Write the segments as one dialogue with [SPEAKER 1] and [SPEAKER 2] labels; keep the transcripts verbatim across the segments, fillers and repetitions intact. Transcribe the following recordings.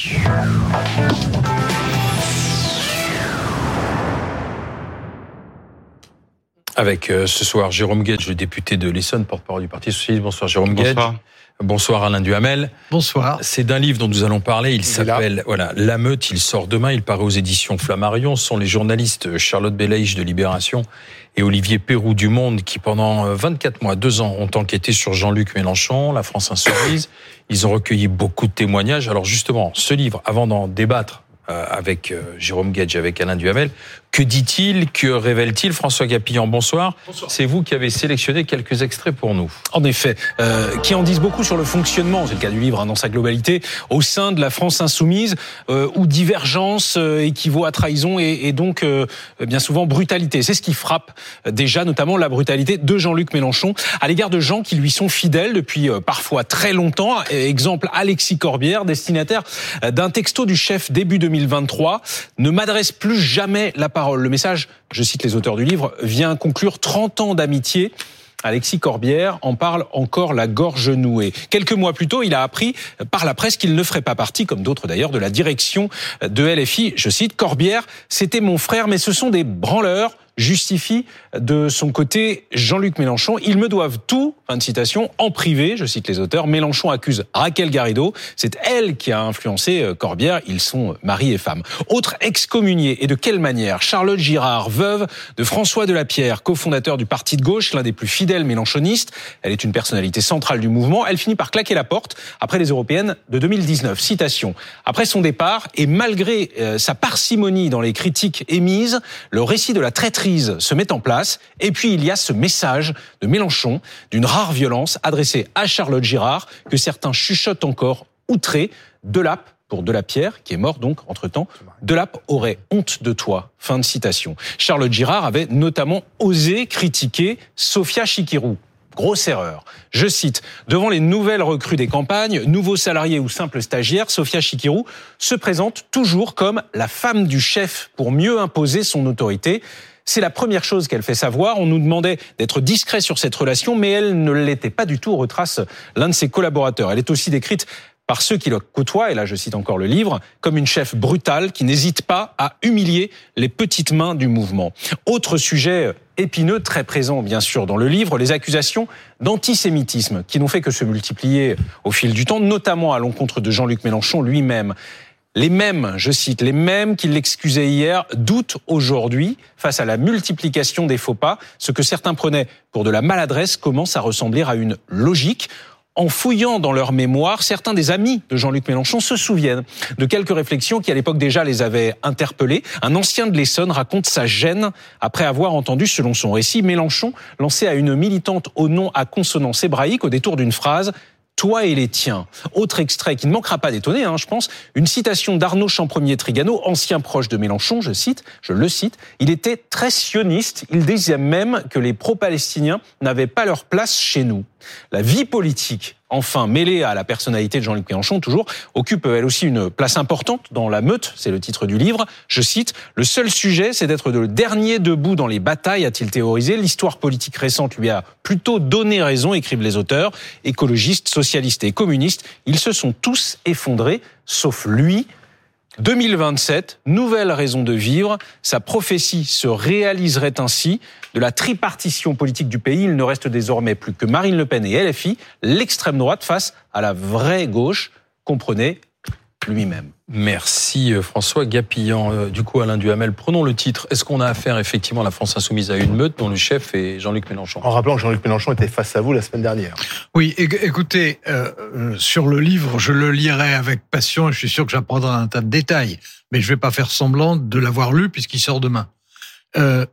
[SPEAKER 1] Avec euh, ce soir Jérôme Guedj, le député de l'Essonne, porte-parole du Parti socialiste. Bonsoir Jérôme Guedj.
[SPEAKER 2] Bonsoir.
[SPEAKER 1] Bonsoir Alain Duhamel.
[SPEAKER 3] Bonsoir.
[SPEAKER 1] C'est d'un livre dont nous allons parler. Il, il s'appelle voilà, La Meute. Il sort demain. Il paraît aux éditions Flammarion. Ce sont les journalistes Charlotte Belaïch de Libération et Olivier Perroux du Monde qui, pendant vingt-quatre mois, deux ans, ont enquêté sur Jean-Luc Mélenchon, la France insoumise. Ils ont recueilli beaucoup de témoignages. Alors justement, ce livre, avant d'en débattre euh, avec euh, Jérôme Guedj, avec Alain Duhamel, que dit-il, que révèle-t-il? François Gapillan, bonsoir. Bonsoir. C'est vous qui avez sélectionné quelques extraits pour nous.
[SPEAKER 4] En effet, euh, qui en disent beaucoup sur le fonctionnement, c'est le cas du livre hein, dans sa globalité, au sein de la France insoumise, euh, où divergence euh, équivaut à trahison et, et donc euh, bien souvent brutalité. C'est ce qui frappe euh, déjà, notamment la brutalité de Jean-Luc Mélenchon à l'égard de gens qui lui sont fidèles depuis euh, parfois très longtemps. Exemple, Alexis Corbière, destinataire euh, d'un texto du chef début deux mille vingt-trois, ne m'adresse plus jamais la parole. Le message, je cite les auteurs du livre, vient conclure trente ans d'amitié. Alexis Corbière en parle encore la gorge nouée. Quelques mois plus tôt, il a appris par la presse qu'il ne ferait pas partie, comme d'autres d'ailleurs, de la direction de L F I. Je cite, Corbière, c'était mon frère, mais ce sont des branleurs, justifie de son côté Jean-Luc Mélenchon. Ils me doivent tout, fin de citation, en privé, je cite les auteurs. Mélenchon accuse Raquel Garrido. C'est elle qui a influencé Corbière. Ils sont mari et femme. Autre excommunié, et de quelle manière? Charlotte Girard, veuve de François Delapierre, cofondateur du Parti de gauche, l'un des plus fidèles mélenchonistes. Elle est une personnalité centrale du mouvement. Elle finit par claquer la porte après les européennes de deux mille dix-neuf. Citation. Après son départ, et malgré euh, sa parcimonie dans les critiques émises, le récit de la traîtrise se met en place. Et puis, il y a ce message de Mélenchon d'une rare violence adressée à Charlotte Girard que certains chuchotent encore outrés. Delap, pour Delapierre, qui est mort donc entre-temps, Delap aurait honte de toi. Fin de citation. Charlotte Girard avait notamment osé critiquer Sophia Chikirou. Grosse erreur. Je cite, devant les nouvelles recrues des campagnes, nouveaux salariés ou simples stagiaires, Sophia Chikirou se présente toujours comme la femme du chef pour mieux imposer son autorité. C'est la première chose qu'elle fait savoir. On nous demandait d'être discret sur cette relation, mais elle ne l'était pas du tout, retrace l'un de ses collaborateurs. Elle est aussi décrite par ceux qui la côtoient, et là je cite encore le livre, comme une chef brutale qui n'hésite pas à humilier les petites mains du mouvement. Autre sujet épineux, très présent bien sûr dans le livre, les accusations d'antisémitisme qui n'ont fait que se multiplier au fil du temps, notamment à l'encontre de Jean-Luc Mélenchon lui-même. Les mêmes, je cite, les mêmes qui l'excusaient hier doutent aujourd'hui face à la multiplication des faux pas. Ce que certains prenaient pour de la maladresse commence à ressembler à une logique. En fouillant dans leur mémoire, certains des amis de Jean-Luc Mélenchon se souviennent de quelques réflexions qui à l'époque déjà les avaient interpellés. Un ancien de l'Essonne raconte sa gêne après avoir entendu, selon son récit, Mélenchon lancer à une militante au nom à consonance hébraïque au détour d'une phrase « toi et les tiens ». Autre extrait qui ne manquera pas d'étonner, hein, je pense, une citation d'Arnaud Champremier-Trigano, ancien proche de Mélenchon, je cite, je le cite, il était très sioniste, il disait même que les pro-palestiniens n'avaient pas leur place chez nous. La vie politique, enfin mêlée à la personnalité de Jean-Luc Mélenchon, toujours, occupe elle aussi une place importante dans la meute, c'est le titre du livre. Je cite, « Le seul sujet, c'est d'être le dernier debout dans les batailles », a-t-il théorisé. L'histoire politique récente lui a plutôt donné raison, écrivent les auteurs. Écologistes, socialistes et communistes, ils se sont tous effondrés, sauf lui. deux mille vingt-sept, nouvelle raison de vivre. Sa prophétie se réaliserait ainsi. De la tripartition politique du pays, il ne reste désormais plus que Marine Le Pen et L F I, l'extrême droite face à la vraie gauche, comprenez lui-même.
[SPEAKER 1] Merci François Gapillan. Du coup, Alain Duhamel, prenons le titre. Est-ce qu'on a affaire effectivement à la France insoumise à une meute dont le chef est Jean-Luc Mélenchon?
[SPEAKER 2] En rappelant que Jean-Luc Mélenchon était face à vous la semaine dernière.
[SPEAKER 3] Oui, écoutez, euh, sur le livre, je le lirai avec passion et je suis sûr que j'apprendrai un tas de détails. Mais je ne vais pas faire semblant de l'avoir lu puisqu'il sort demain. Euh,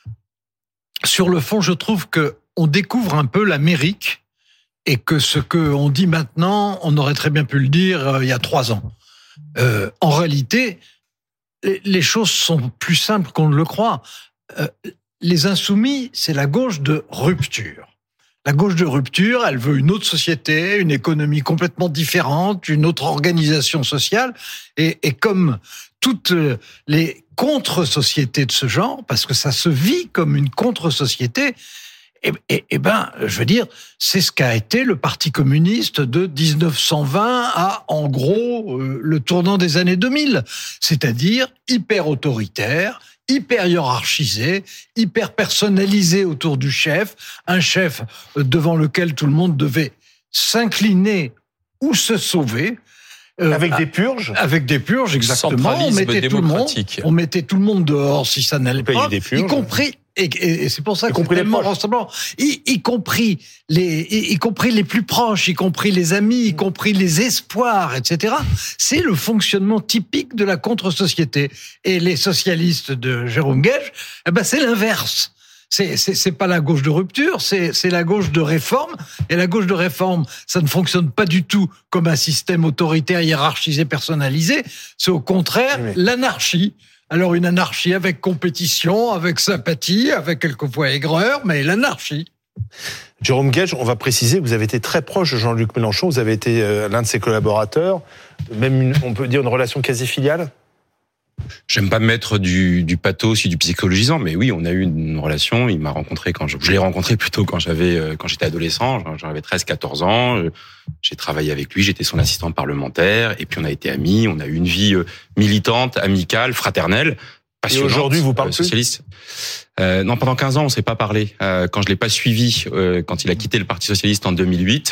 [SPEAKER 3] sur le fond, je trouve qu'on découvre un peu l'Amérique et que ce qu'on dit maintenant, on aurait très bien pu le dire euh, il y a trois ans. Euh, en réalité, les choses sont plus simples qu'on ne le croit. Euh, les insoumis, c'est la gauche de rupture. La gauche de rupture, elle veut une autre société, une économie complètement différente, une autre organisation sociale. Et, et comme toutes les contre-sociétés de ce genre, parce que ça se vit comme une contre-société, Eh, eh, eh ben, je veux dire, c'est ce qu'a été le Parti communiste de dix-neuf cent vingt à, en gros, euh, le tournant des années deux mille. C'est-à-dire hyper autoritaire, hyper hiérarchisé, hyper personnalisé autour du chef, un chef devant lequel tout le monde devait s'incliner ou se sauver.
[SPEAKER 2] Euh, avec des purges
[SPEAKER 3] Avec des purges, exactement. On mettait tout le monde, on mettait tout le monde dehors si ça n'allait pas, des purges, y compris. Et, et, et c'est pour ça que c'est tellement ressemblant. Y, y compris les, y, y compris les plus proches, y compris les amis, y compris les espoirs, et cetera. C'est le fonctionnement typique de la contre-société. Et les socialistes de Jérôme Guedj, eh ben c'est l'inverse. C'est, c'est, c'est pas la gauche de rupture, c'est, c'est la gauche de réforme. Et la gauche de réforme, ça ne fonctionne pas du tout comme un système autoritaire, hiérarchisé, personnalisé. C'est au contraire oui. l'anarchie. Alors une anarchie avec compétition, avec sympathie, avec quelquefois aigreur, mais l'anarchie.
[SPEAKER 2] Jérôme Guedj, on va préciser, vous avez été très proche de Jean-Luc Mélenchon, vous avez été l'un de ses collaborateurs, même une, on peut dire une relation quasi filiale.
[SPEAKER 5] J'aime pas mettre du, du pathos et du psychologisant, mais oui, on a eu une relation. Il m'a rencontré quand je, je l'ai rencontré plutôt quand j'avais, quand j'étais adolescent. J'avais treize, quatorze ans. J'ai travaillé avec lui. J'étais son assistant parlementaire. Et puis on a été amis. On a eu une vie militante, amicale, fraternelle, passionnante.
[SPEAKER 2] Et aujourd'hui, vous parlez
[SPEAKER 5] socialiste. Euh, non, pendant quinze ans, on s'est pas parlé. Euh, quand je l'ai pas suivi, euh, quand il a quitté le Parti socialiste en deux mille huit.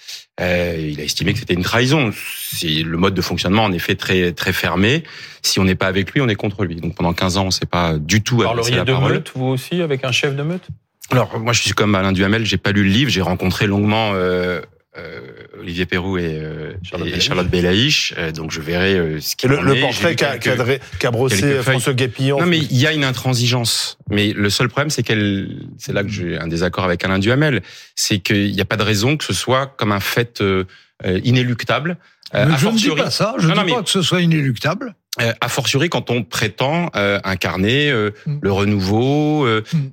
[SPEAKER 5] Euh, il a estimé que c'était une trahison. C'est le mode de fonctionnement, en effet, très très fermé. Si on n'est pas avec lui, on est contre lui. Donc pendant quinze ans, on ne s'est pas du tout adressé la parole.
[SPEAKER 1] Parleriez de meute, vous aussi, avec un chef de meute ?
[SPEAKER 5] Alors moi, je suis comme Alain Duhamel, j'ai pas lu le livre, j'ai rencontré longuement euh, euh, Olivier Perroux et, euh, et Charlotte Belaïch, euh, donc je verrai euh, ce qu'il
[SPEAKER 2] le,
[SPEAKER 5] en
[SPEAKER 2] le
[SPEAKER 5] est.
[SPEAKER 2] portrait qu'a, quelques, qu'a brossé François Guépillon.
[SPEAKER 5] Non, mais il y a une intransigeance. Mais le seul problème, c'est qu'elle, c'est là que j'ai un désaccord avec Alain Duhamel, c'est qu'il n'y a pas de raison que ce soit comme un fait euh, inéluctable.
[SPEAKER 3] Euh, je ne dis pas ça, je ne dis pas mais... que ce soit inéluctable.
[SPEAKER 5] Euh, a fortiori quand on prétend euh, incarner euh, mmh. le renouveau, euh, mmh.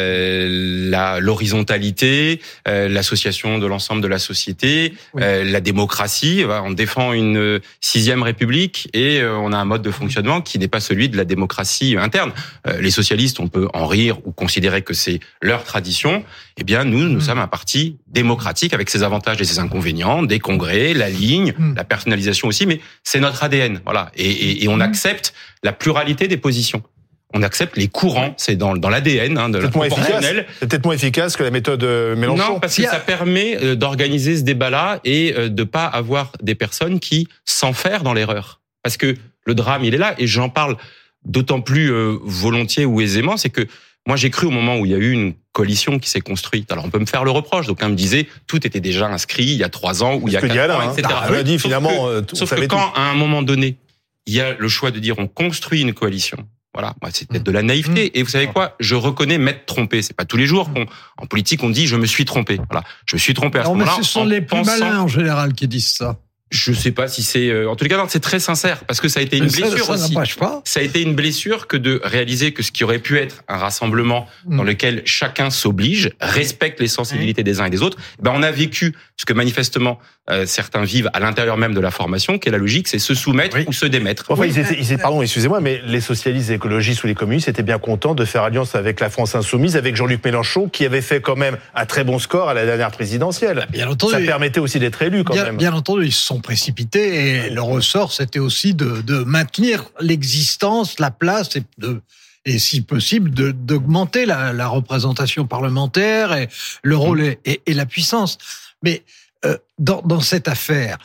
[SPEAKER 5] euh, la l'horizontalité, euh, l'association de l'ensemble de la société, oui. euh, la démocratie. On défend une sixième république et euh, on a un mode de fonctionnement qui n'est pas celui de la démocratie interne. Euh, les socialistes, on peut en rire ou considérer que c'est leur tradition. Eh bien, nous, nous mmh. sommes un parti démocratique avec ses avantages et ses inconvénients, des congrès, la ligne, mmh. la personnalisation aussi, mais c'est notre A D N, voilà. Et, et, et on accepte la pluralité des positions. On accepte les courants, c'est dans, dans l'A D N hein, de la proportionnelle.
[SPEAKER 2] C'est peut-être moins efficace que la méthode Mélenchon.
[SPEAKER 5] Non, parce que ça permet d'organiser ce débat-là et de pas avoir des personnes qui s'enferment dans l'erreur. Parce que le drame, il est là, et j'en parle d'autant plus volontiers ou aisément, c'est que moi, j'ai cru au moment où il y a eu une coalition qui s'est construite. Alors, on peut me faire le reproche. Donc, on me disait, tout était déjà inscrit il y a trois ans ou il y a quatre ans,
[SPEAKER 2] hein.
[SPEAKER 5] et cetera.
[SPEAKER 2] Ah, on a dit, finalement,
[SPEAKER 5] sauf que, sauf que quand, à un moment donné, il y a le choix de dire, on construit une coalition. Voilà, moi, c'est peut-être de la naïveté. Mmh. Et vous savez quoi? Je reconnais m'être trompé. C'est pas tous les jours qu'on, en politique, on dit, je me suis trompé. Voilà, je me suis trompé à ce moment-là.
[SPEAKER 3] Mais ce sont les plus pensant... malins, en général, qui disent ça.
[SPEAKER 5] Je sais pas si c'est, en tous les cas, non, c'est très sincère, parce que ça a été une
[SPEAKER 3] ça,
[SPEAKER 5] blessure
[SPEAKER 3] ça
[SPEAKER 5] aussi.
[SPEAKER 3] Pas.
[SPEAKER 5] Ça a été une blessure que de réaliser que ce qui aurait pu être un rassemblement mmh. dans lequel chacun s'oblige, respecte les sensibilités mmh. des uns et des autres, ben on a vécu ce que manifestement euh, certains vivent à l'intérieur même de la formation, qui est la logique, c'est se soumettre oui. ou se démettre.
[SPEAKER 2] Enfin, oui. ils étaient, ils étaient, pardon, excusez-moi, mais les socialistes, les écologistes ou les communistes étaient bien contents de faire alliance avec la France insoumise, avec Jean-Luc Mélenchon, qui avait fait quand même un très bon score à la dernière présidentielle.
[SPEAKER 3] Bien entendu,
[SPEAKER 2] ça permettait aussi d'être élu quand
[SPEAKER 3] bien,
[SPEAKER 2] même.
[SPEAKER 3] Bien entendu, ils se sont précipités. Et le ressort, c'était aussi de, de maintenir l'existence, la place et de, et si possible, de, d'augmenter la, la représentation parlementaire et le rôle et, et, et la puissance. Mais euh, dans, dans cette affaire,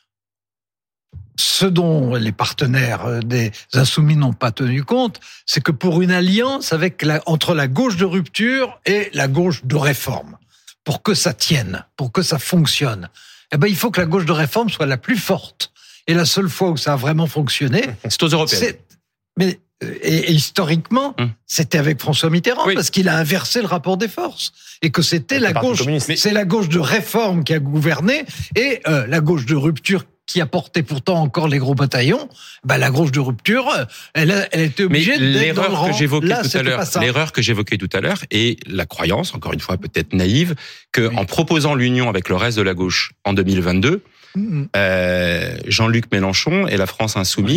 [SPEAKER 3] ce dont les partenaires des Insoumis n'ont pas tenu compte, c'est que pour une alliance avec la, entre la gauche de rupture et la gauche de réforme, pour que ça tienne, pour que ça fonctionne, eh ben, il faut que la gauche de réforme soit la plus forte. Et la seule fois où ça a vraiment fonctionné,
[SPEAKER 5] c'est aux européennes.
[SPEAKER 3] C'est, mais et, et historiquement, hum. c'était avec François Mitterrand, oui. parce qu'il a inversé le rapport des forces et que c'était la gauche, c'est la gauche de réforme qui a gouverné et euh, la gauche de rupture qui a porté pourtant encore les gros bataillons. Bah la gauche de rupture, elle, a, elle était obligée
[SPEAKER 5] mais
[SPEAKER 3] d'être dans le rang.
[SPEAKER 5] Que j'évoquais
[SPEAKER 3] Là,
[SPEAKER 5] tout à l'heure, l'erreur que j'évoquais tout à l'heure et la croyance, encore une fois peut-être naïve, que oui. en proposant l'union avec le reste de la gauche en deux mille vingt-deux. Euh, Jean-Luc Mélenchon et la France insoumise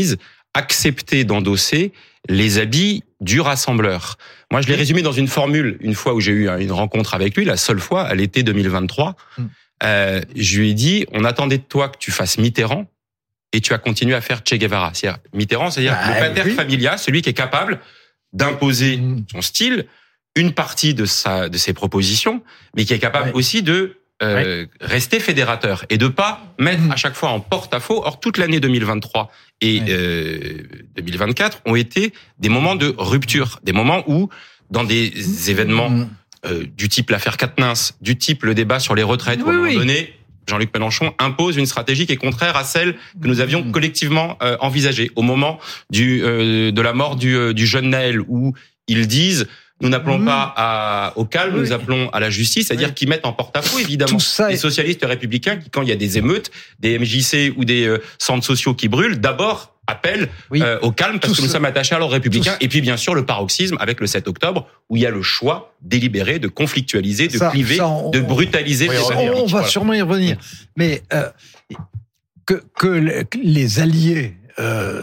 [SPEAKER 5] accepter d'endosser les habits du rassembleur. Moi, je l'ai résumé dans une formule, une fois où j'ai eu une rencontre avec lui, la seule fois, à l'été deux mille vingt-trois. Mm. Euh, je lui ai dit, on attendait de toi que tu fasses Mitterrand et tu as continué à faire Che Guevara. C'est-à-dire, Mitterrand, c'est-à-dire bah, le pater oui. familia, celui qui est capable d'imposer mm. son style, une partie de sa de ses propositions, mais qui est capable ouais. aussi de euh, ouais. rester fédérateur et de pas mettre mmh. à chaque fois en porte-à-faux. Or, toute l'année deux mille vingt-trois et ouais. euh, deux mille vingt-quatre ont été des moments de rupture, des moments où, dans des mmh. événements euh, du type l'affaire Quatennens, du type le débat sur les retraites, oui, où à un moment donné, Jean-Luc Mélenchon impose une stratégie qui est contraire à celle que nous avions collectivement euh, envisagée. Au moment du euh, de la mort du, euh, du jeune Naël, où ils disent nous n'appelons mmh. pas à, au calme, oui. nous appelons à la justice, c'est-à-dire oui. qu'ils mettent en porte-à-faux, évidemment, les socialistes républicains qui, quand il y a des émeutes, des M J C ou des euh, centres sociaux qui brûlent, d'abord appellent oui. euh, au calme parce Tout que nous ça. sommes attachés à l'ordre républicain. Tout et puis, bien sûr, le paroxysme avec le sept octobre, où il y a le choix délibéré de conflictualiser, de ça, cliver, ça on, de brutaliser.
[SPEAKER 3] Oui,
[SPEAKER 5] les
[SPEAKER 3] on, on va voilà. sûrement y revenir. Mais euh, que, que les alliés euh,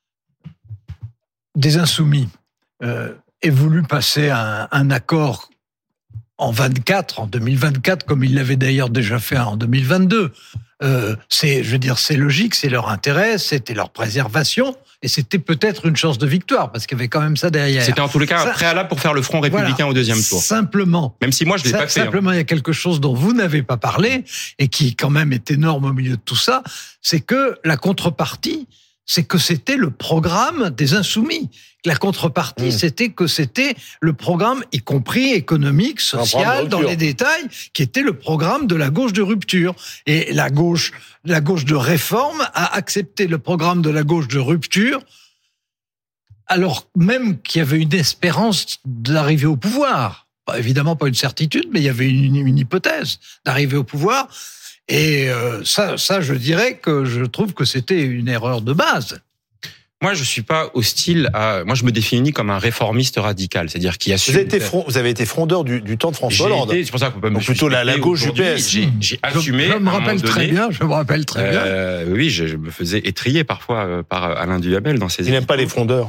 [SPEAKER 3] des Insoumis euh, aient voulu passer un, un accord en vingt-quatre, en deux mille vingt-quatre, comme ils l'avaient d'ailleurs déjà fait en deux mille vingt-deux. Euh, c'est, je veux dire, c'est logique, c'est leur intérêt, c'était leur préservation, et c'était peut-être une chance de victoire, parce qu'il y avait quand même ça derrière.
[SPEAKER 5] C'était en tous les cas ça, un préalable pour faire le front républicain voilà, au deuxième tour.
[SPEAKER 3] Simplement.
[SPEAKER 5] Même si moi, je l'ai
[SPEAKER 3] ça,
[SPEAKER 5] pas fait.
[SPEAKER 3] Simplement, hein. Il y a quelque chose dont vous n'avez pas parlé, et qui quand même est énorme au milieu de tout ça, c'est que la contrepartie, c'est que c'était le programme des Insoumis. La contrepartie, mmh. c'était que c'était le programme, y compris économique, social, dans les détails, qui était le programme de la gauche de rupture. Et la gauche, la gauche de réforme a accepté le programme de la gauche de rupture, alors même qu'il y avait une espérance d'arriver au pouvoir. Évidemment pas une certitude, mais il y avait une, une hypothèse d'arriver au pouvoir. Et euh, ça, ça, je dirais que je trouve que c'était une erreur de base.
[SPEAKER 5] Moi, je suis pas hostile à. Moi, je me définis comme un réformiste radical, c'est-à-dire qui assume.
[SPEAKER 2] Vous avez été, front... vous avez été frondeur du, du temps de François Hollande.
[SPEAKER 5] C'est pour ça qu'on peut me.
[SPEAKER 2] Donc plutôt la, la gauche du P S.
[SPEAKER 5] J'ai, j'ai assumé.
[SPEAKER 3] Je, je me rappelle très
[SPEAKER 5] donné,
[SPEAKER 3] bien. Je me rappelle très
[SPEAKER 5] euh,
[SPEAKER 3] bien.
[SPEAKER 5] Oui, je, je me faisais étriller parfois euh, par Alain Duhamel dans ses.
[SPEAKER 2] Il n'aime pas les frondeurs.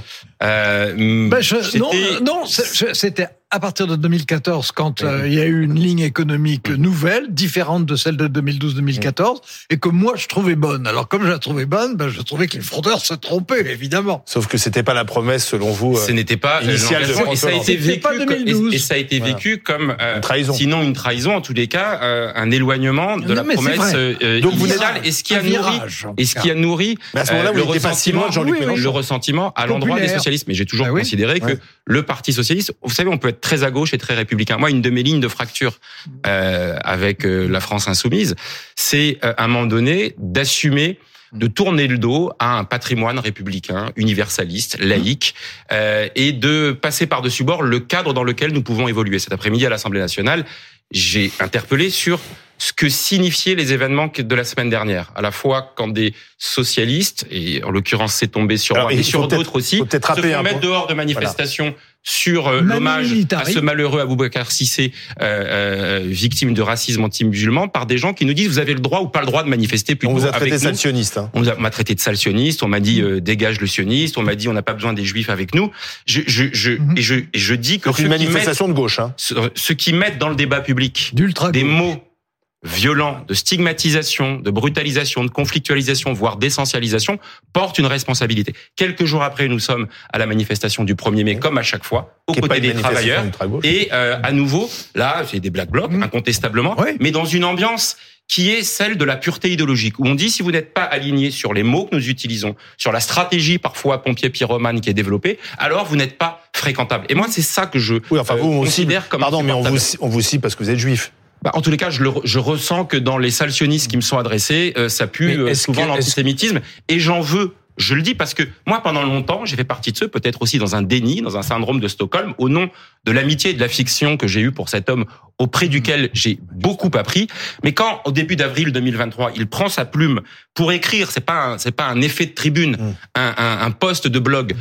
[SPEAKER 5] Euh,
[SPEAKER 3] ben je, non, non, c'était à partir de deux mille quatorze, quand il euh, y a eu une ligne économique nouvelle, différente de celle de deux mille douze deux mille quatorze, et que moi je trouvais bonne. Alors comme je la trouvais bonne, ben, je trouvais que les frondeurs se trompaient, évidemment.
[SPEAKER 2] Sauf que c'était pas la promesse, selon vous.
[SPEAKER 5] Euh, Ce n'était pas
[SPEAKER 2] initiale de François
[SPEAKER 5] et ça a été vécu
[SPEAKER 3] pas deux mille douze.
[SPEAKER 5] Et, et ça a été vécu voilà. comme euh,
[SPEAKER 2] une trahison.
[SPEAKER 5] Sinon une trahison, en tous les cas, euh, un éloignement de non, la promesse euh,
[SPEAKER 2] Donc vous
[SPEAKER 5] initiale. Et ce qui a nourri, virage, et ce qui a nourri
[SPEAKER 2] mais à ce moment-là,
[SPEAKER 5] euh, le
[SPEAKER 2] vous
[SPEAKER 5] ressentiment,
[SPEAKER 2] pas si loin de
[SPEAKER 5] oui, oui, le ressentiment à l'endroit des socialistes. Mais j'ai toujours ah oui. considéré que ouais. le Parti socialiste, vous savez, on peut être très à gauche et très républicain. Moi, une de mes lignes de fracture euh, avec euh, la France insoumise, c'est euh, à un moment donné d'assumer de tourner le dos à un patrimoine républicain, universaliste, laïque, euh, et de passer par-dessus bord le cadre dans lequel nous pouvons évoluer. Cet après-midi à l'Assemblée nationale, j'ai interpellé sur ce que signifiaient les événements de la semaine dernière. À la fois quand des socialistes, et en l'occurrence c'est tombé sur Alors, moi, et sur d'autres aussi, se font mettre dehors de manifestations voilà. sur euh, l'hommage à ce malheureux Aboubacar Cissé, euh, euh, victime de racisme anti-musulman, par des gens qui nous disent vous avez le droit ou pas le droit de manifester.
[SPEAKER 2] On vous a traité de sale sioniste. Hein.
[SPEAKER 5] On m'a traité de sale sioniste, on m'a dit euh, dégage le sioniste, on m'a dit on n'a pas besoin des juifs avec nous. Je, je, je, mm-hmm. et, je, et je dis que
[SPEAKER 2] Donc une manifestation
[SPEAKER 5] mettent,
[SPEAKER 2] de gauche. Hein.
[SPEAKER 5] Ceux, ceux qui mettent dans le débat public
[SPEAKER 3] D'ultra
[SPEAKER 5] des mots violent, de stigmatisation, de brutalisation, de conflictualisation, voire d'essentialisation, porte une responsabilité. Quelques jours après, nous sommes à la manifestation du premier mai, comme à chaque fois, aux côtés des travailleurs. Et euh, à nouveau, là, c'est des black blocs, mmh. incontestablement, oui. mais dans une ambiance qui est celle de la pureté idéologique, où on dit si vous n'êtes pas aligné sur les mots que nous utilisons, sur la stratégie parfois pompier pyromane qui est développée, alors vous n'êtes pas fréquentable. Et moi, c'est ça que je
[SPEAKER 2] oui, enfin, vous,
[SPEAKER 5] euh,
[SPEAKER 2] on
[SPEAKER 5] considère
[SPEAKER 2] cible,
[SPEAKER 5] comme
[SPEAKER 2] pardon, mais on vous, on vous cible parce que vous êtes juif.
[SPEAKER 5] Bah, en tous les cas, je, le, je ressens que dans les salsionistes qui me sont adressés, euh, ça pue euh, souvent que, l'antisémitisme. Et j'en veux, je le dis, parce que moi, pendant longtemps, j'ai fait partie de ceux, peut-être aussi dans un déni, dans un syndrome de Stockholm, au nom de l'amitié et de l'affection que j'ai eue pour cet homme auprès duquel j'ai beaucoup appris. Mais quand, au début d'avril deux mille vingt-trois, il prend sa plume pour écrire, c'est pas un, c'est pas un effet de tribune, mmh. un, un, un post de blog,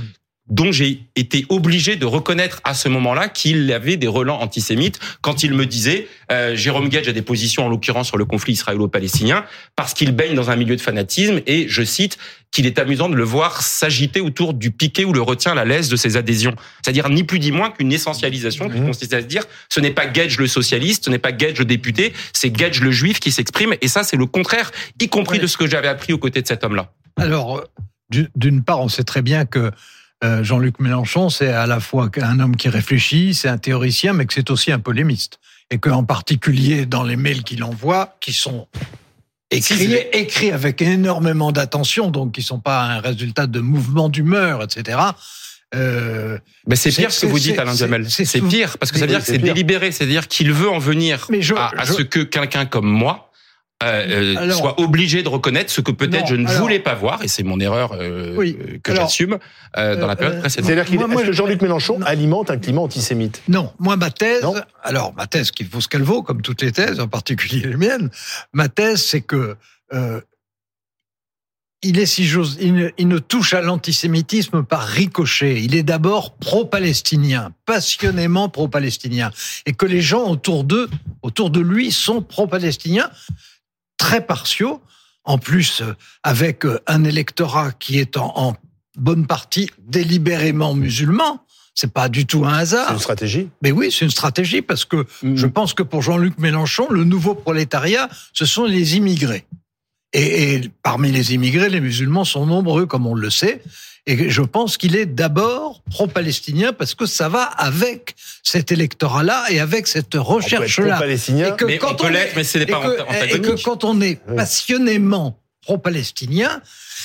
[SPEAKER 5] dont j'ai été obligé de reconnaître à ce moment-là qu'il avait des relents antisémites quand il me disait euh, Jérôme Guedj a des positions en l'occurrence sur le conflit israélo-palestinien parce qu'il baigne dans un milieu de fanatisme et je cite qu'il est amusant de le voir s'agiter autour du piquet où le retient la laisse de ses adhésions. C'est-à-dire ni plus ni moins qu'une essentialisation qui consiste à se dire ce n'est pas Guedj le socialiste, ce n'est pas Guedj le député, c'est Guedj le juif qui s'exprime et ça c'est le contraire, y compris de ce que j'avais appris aux côtés de cet homme-là.
[SPEAKER 3] Alors, d'une part, on sait très bien que Jean-Luc Mélenchon, c'est à la fois un homme qui réfléchit, c'est un théoricien, mais que c'est aussi un polémiste. Et qu'en particulier dans les mails qu'il envoie, qui sont écrits, écrits avec énormément d'attention, donc qui ne sont pas un résultat de mouvements d'humeur, et cetera. Euh,
[SPEAKER 5] mais c'est pire ce que vous dites, Alain Duhamel. C'est, c'est pire, parce que ça veut dire que c'est pire. Délibéré, c'est-à-dire qu'il veut en venir je, à, à je... ce que quelqu'un comme moi Euh, alors, soit obligé de reconnaître ce que peut-être non, je ne alors, voulais pas voir, et c'est mon erreur euh, oui, que alors, j'assume euh, dans la période euh, précédente.
[SPEAKER 2] C'est-à-dire qu'il, moi, moi, est-ce que Jean-Luc Mélenchon non. alimente un climat antisémite ?
[SPEAKER 3] Non, moi ma thèse, non. alors ma thèse qui vaut ce qu'elle vaut, comme toutes les thèses, en particulier les miennes, ma thèse c'est que euh, il est, si j'ose, il ne, il ne touche à l'antisémitisme par ricochet. Il est d'abord pro-palestinien, passionnément pro-palestinien, et que les gens autour d'eux, autour de lui, sont pro-palestiniens. Très partiaux, en plus avec un électorat qui est en, en bonne partie délibérément musulman. C'est pas du tout un hasard.
[SPEAKER 2] C'est une stratégie.
[SPEAKER 3] Mais oui, c'est une stratégie parce que mmh. je pense que pour Jean-Luc Mélenchon, le nouveau prolétariat, ce sont les immigrés. Et, et parmi les immigrés, les musulmans sont nombreux, comme on le sait. Et je pense qu'il est d'abord pro-palestinien parce que ça va avec cet électorat-là et avec cette recherche-là.
[SPEAKER 2] Pro-palestinien,
[SPEAKER 3] et que
[SPEAKER 5] mais
[SPEAKER 3] quand
[SPEAKER 5] on peut l'être, mais ce n'est pas antagonique.
[SPEAKER 3] Et que quand on est passionnément pro-palestinien,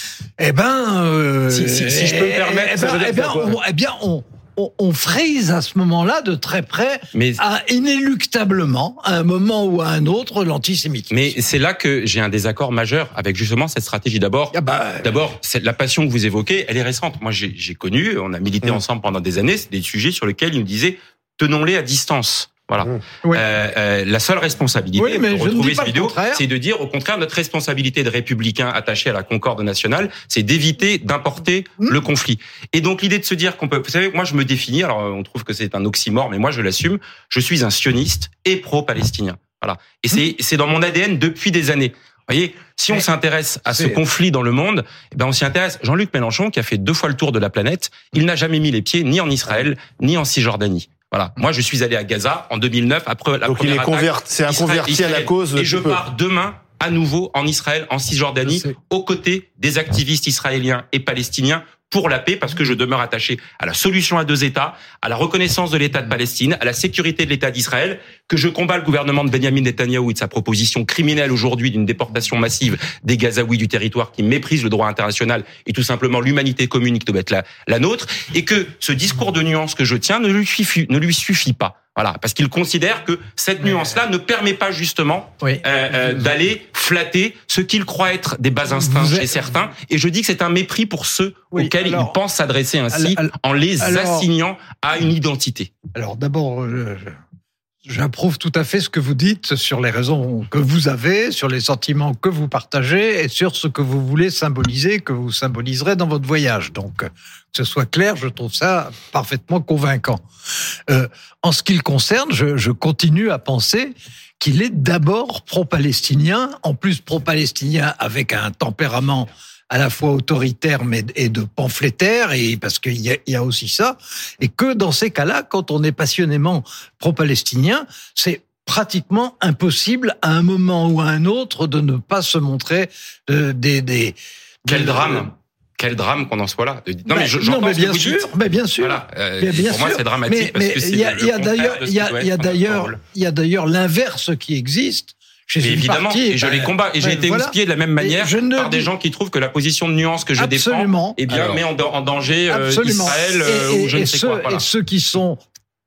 [SPEAKER 3] eh ben, euh,
[SPEAKER 5] si, si, si je peux me permettre,
[SPEAKER 3] eh ben, eh ben, on, eh bien, on, on, on frise à ce moment-là de très près, mais à, inéluctablement, à un moment ou à un autre, l'antisémitisme.
[SPEAKER 5] Mais c'est là que j'ai un désaccord majeur avec justement cette stratégie. D'abord, ah bah, d'abord, c'est la passion que vous évoquez, elle est récente. Moi, j'ai, j'ai connu, on a milité mmh. ensemble pendant des années, c'est des sujets sur lesquels il nous disait tenons-les à distance. Voilà. Mmh. Oui. Euh, euh, la seule responsabilité
[SPEAKER 3] oui,
[SPEAKER 5] pour retrouver cette vidéo, c'est de dire au contraire notre responsabilité de républicains attachés à la concorde nationale, c'est d'éviter d'importer mmh. le conflit. Et donc l'idée de se dire qu'on peut, vous savez, moi je me définis, alors on trouve que c'est un oxymore, mais moi je l'assume, je suis un sioniste et pro-palestinien. Voilà. Et mmh. c'est c'est dans mon A D N depuis des années. Vous voyez, si on s'intéresse à ce conflit dans le monde, eh ben on s'y intéresse. Jean-Luc Mélenchon, qui a fait deux fois le tour de la planète, il n'a jamais mis les pieds ni en Israël ni en Cisjordanie. Voilà. Moi, je suis allé à Gaza en deux mille neuf après la
[SPEAKER 2] Donc
[SPEAKER 5] première
[SPEAKER 2] il est
[SPEAKER 5] attaque.
[SPEAKER 2] Convert, c'est un converti Israël, à la cause.
[SPEAKER 5] Et je peu. pars demain à nouveau en Israël, en Cisjordanie, aux côtés des activistes israéliens et palestiniens pour la paix, parce que je demeure attaché à la solution à deux États, à la reconnaissance de l'État de Palestine, à la sécurité de l'État d'Israël, que je combats le gouvernement de Benyamin Netanyahou et de sa proposition criminelle aujourd'hui d'une déportation massive des Gazaouis du territoire qui méprise le droit international et tout simplement l'humanité commune qui doit être la, la nôtre, et que ce discours de nuance que je tiens ne lui suffit, ne lui suffit pas. Voilà, parce qu'il considère que cette nuance-là ne permet pas justement oui. euh, euh, d'aller flatter ce qu'il croit être des bas instincts chez certains. Et je dis que c'est un mépris pour ceux oui, auxquels alors, il pense s'adresser ainsi alors, en les alors, assignant à une identité.
[SPEAKER 3] Alors d'abord, je, j'approuve tout à fait ce que vous dites sur les raisons que vous avez, sur les sentiments que vous partagez et sur ce que vous voulez symboliser, que vous symboliserez dans votre voyage. Donc, que ce soit clair, je trouve ça parfaitement convaincant. Euh, en ce qui le concerne, je, je continue à penser qu'il est d'abord pro-palestinien, en plus pro-palestinien avec un tempérament à la fois autoritaire mais et de pamphlétaire, et parce qu'il y a, il y a aussi ça, et que dans ces cas-là, quand on est passionnément pro-palestinien, c'est pratiquement impossible à un moment ou à un autre de ne pas se montrer euh, des, des
[SPEAKER 5] quel
[SPEAKER 3] des,
[SPEAKER 5] drame
[SPEAKER 3] euh,
[SPEAKER 5] Quel drame qu'on en soit là. Non,
[SPEAKER 3] mais,
[SPEAKER 5] mais je,
[SPEAKER 3] non, mais bien
[SPEAKER 5] ce que
[SPEAKER 3] sûr,
[SPEAKER 5] vous dites.
[SPEAKER 3] mais bien sûr.
[SPEAKER 5] Voilà. Euh,
[SPEAKER 3] mais bien
[SPEAKER 5] pour
[SPEAKER 3] sûr.
[SPEAKER 5] moi, c'est dramatique
[SPEAKER 3] mais,
[SPEAKER 5] parce
[SPEAKER 3] mais
[SPEAKER 5] que c'est
[SPEAKER 3] il y a,
[SPEAKER 5] le,
[SPEAKER 3] il y a
[SPEAKER 5] le
[SPEAKER 3] d'ailleurs, il y a, il y a d'ailleurs, il y a d'ailleurs l'inverse qui existe. Chez
[SPEAKER 5] mais
[SPEAKER 3] une
[SPEAKER 5] évidemment,
[SPEAKER 3] partie,
[SPEAKER 5] et je ben, les combats. Et ben, j'ai été voilà. houspillé de la même manière par des gens qui trouvent que la position de nuance que je
[SPEAKER 3] Absolument.
[SPEAKER 5] défends, eh bien, Alors, met en, en danger euh, Israël
[SPEAKER 3] et,
[SPEAKER 5] et, ou je
[SPEAKER 3] et
[SPEAKER 5] ne sais
[SPEAKER 3] ceux,
[SPEAKER 5] quoi. Voilà.
[SPEAKER 3] Et ceux qui sont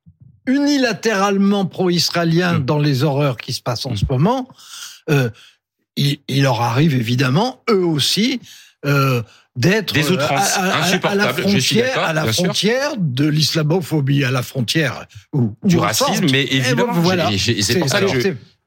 [SPEAKER 3] unilatéralement pro-israéliens mmh. dans les horreurs qui se passent en mmh. ce moment, euh, il, il leur arrive évidemment, eux aussi, euh, d'être
[SPEAKER 5] des outrances
[SPEAKER 3] à, à,
[SPEAKER 5] insupportables,
[SPEAKER 3] à la frontière,
[SPEAKER 5] je suis d'accord,
[SPEAKER 3] à la frontière
[SPEAKER 5] sûr.
[SPEAKER 3] de l'islamophobie, à la frontière ou,
[SPEAKER 5] du
[SPEAKER 3] ou
[SPEAKER 5] racisme,
[SPEAKER 3] forte.
[SPEAKER 5] mais évidemment,
[SPEAKER 3] voilà.
[SPEAKER 5] j'ai, j'ai, c'est, c'est pour ça que je,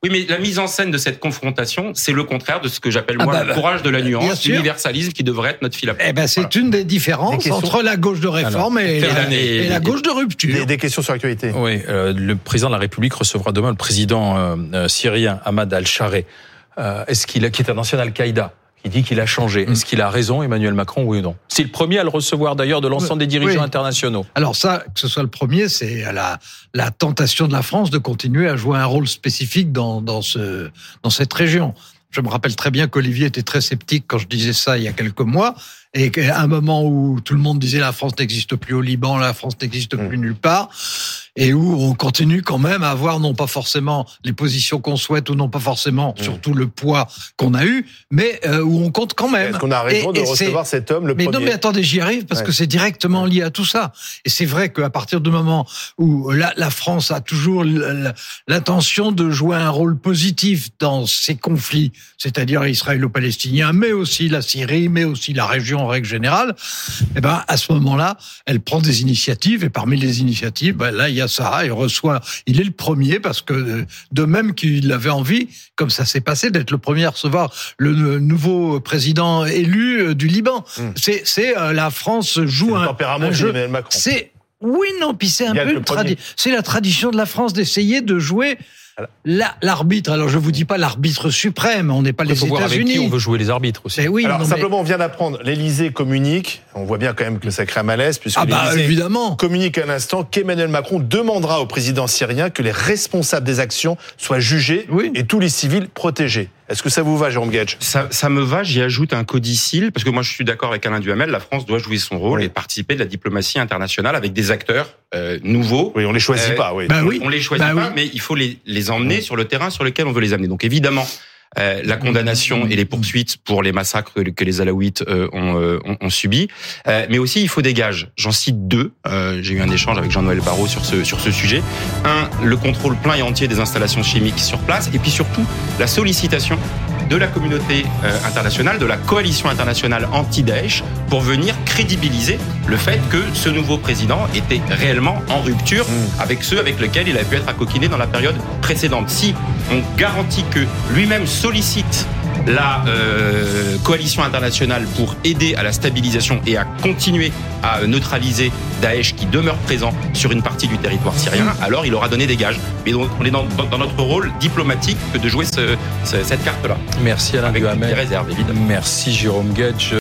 [SPEAKER 5] Oui, mais la mise en scène de cette confrontation, c'est le contraire de ce que j'appelle moi ah bah, le courage de la nuance, l'universalisme qui devrait être notre fil à plomb.
[SPEAKER 3] Eh ben, c'est voilà. une des différences des entre la gauche de réforme Alors, et, la, et, et la gauche de rupture.
[SPEAKER 2] Des, des questions sur l'actualité.
[SPEAKER 1] Oui, euh, le président de la République recevra demain le président euh, syrien Ahmad al-Shareh. Euh, est-ce qu'il a, qui est un ancien Al-Qaïda? Il dit qu'il a changé. Est-ce qu'il a raison, Emmanuel Macron, oui ou non? C'est le premier à le recevoir d'ailleurs de l'ensemble des dirigeants oui. internationaux.
[SPEAKER 3] Alors ça, que ce soit le premier, c'est la, la tentation de la France de continuer à jouer un rôle spécifique dans, dans, ce, dans cette région. Je me rappelle très bien qu'Olivier était très sceptique quand je disais ça il y a quelques mois, et qu'à un moment où tout le monde disait la France n'existe plus au Liban, la France n'existe plus nulle part, et où on continue quand même à avoir non pas forcément les positions qu'on souhaite ou non pas forcément mmh. surtout le poids qu'on a eu, mais euh, où on compte quand même.
[SPEAKER 2] Est-ce qu'on a raison et, de et recevoir cet homme le
[SPEAKER 3] mais
[SPEAKER 2] premier?
[SPEAKER 3] Non mais attendez, j'y arrive parce ouais. que c'est directement lié à tout ça. Et c'est vrai qu'à partir du moment où la, la France a toujours l'intention de jouer un rôle positif dans ces conflits, c'est-à-dire israélo-palestinien, mais aussi la Syrie, mais aussi la région en règle générale, eh ben à ce moment-là, elle prend des initiatives et parmi les initiatives, ben là il y a ça, il reçoit, il est le premier parce que de même qu'il avait envie, comme ça s'est passé, d'être le premier à recevoir le nouveau président élu du Liban. Mmh. C'est, c'est la France joue un, un jeu. C'est oui non, puis c'est un peu tradi- c'est la tradition de la France d'essayer de jouer. La, l'arbitre, alors je vous dis pas l'arbitre suprême, on n'est pas les États-Unis.
[SPEAKER 1] Avec qui on veut jouer les arbitres aussi.
[SPEAKER 3] Mais oui,
[SPEAKER 2] alors
[SPEAKER 3] non,
[SPEAKER 2] simplement,
[SPEAKER 3] mais...
[SPEAKER 2] on vient d'apprendre, l'Élysée communique, on voit bien quand même que ça crée un malaise, puisque
[SPEAKER 3] ah bah,
[SPEAKER 2] l'Élysée
[SPEAKER 3] évidemment.
[SPEAKER 2] communique à l'instant qu'Emmanuel Macron demandera au président syrien que les responsables des actions soient jugés oui. et tous les civils protégés. Est-ce que ça vous va, Jérôme Guedj?
[SPEAKER 5] ça, ça me va, j'y ajoute un codicile, parce que moi je suis d'accord avec Alain Duhamel, la France doit jouer son rôle oui. et participer de la diplomatie internationale avec des acteurs euh, nouveaux.
[SPEAKER 2] Oui, on les choisit euh, pas, oui.
[SPEAKER 3] Bah oui.
[SPEAKER 5] On les choisit
[SPEAKER 3] bah
[SPEAKER 5] pas,
[SPEAKER 3] oui.
[SPEAKER 5] mais il faut les, les emmener mmh. sur le terrain sur lequel on veut les amener. Donc évidemment, Euh, la condamnation et les poursuites pour les massacres que les Alaouites euh, ont, euh, ont, ont subis, euh, mais aussi il faut des gages. J'en cite deux. Euh, j'ai eu un échange avec Jean-Noël Barrot sur ce sur ce sujet. Un, le contrôle plein et entier des installations chimiques sur place, et puis surtout la sollicitation de la communauté euh, internationale, de la coalition internationale anti-Daesh, pour venir crédibiliser le fait que ce nouveau président était réellement en rupture mmh. avec ceux avec lesquels il a pu être accoquiné dans la période précédente. Si on garantit que lui-même sollicite la euh, coalition internationale pour aider à la stabilisation et à continuer à neutraliser Daesh qui demeure présent sur une partie du territoire syrien, alors il aura donné des gages. Mais donc on est dans, dans notre rôle diplomatique que de jouer ce, ce, cette carte-là.
[SPEAKER 1] Merci Alain
[SPEAKER 5] Duhamel.
[SPEAKER 1] Avec des réserves, évidemment. Merci Jérôme Guedj.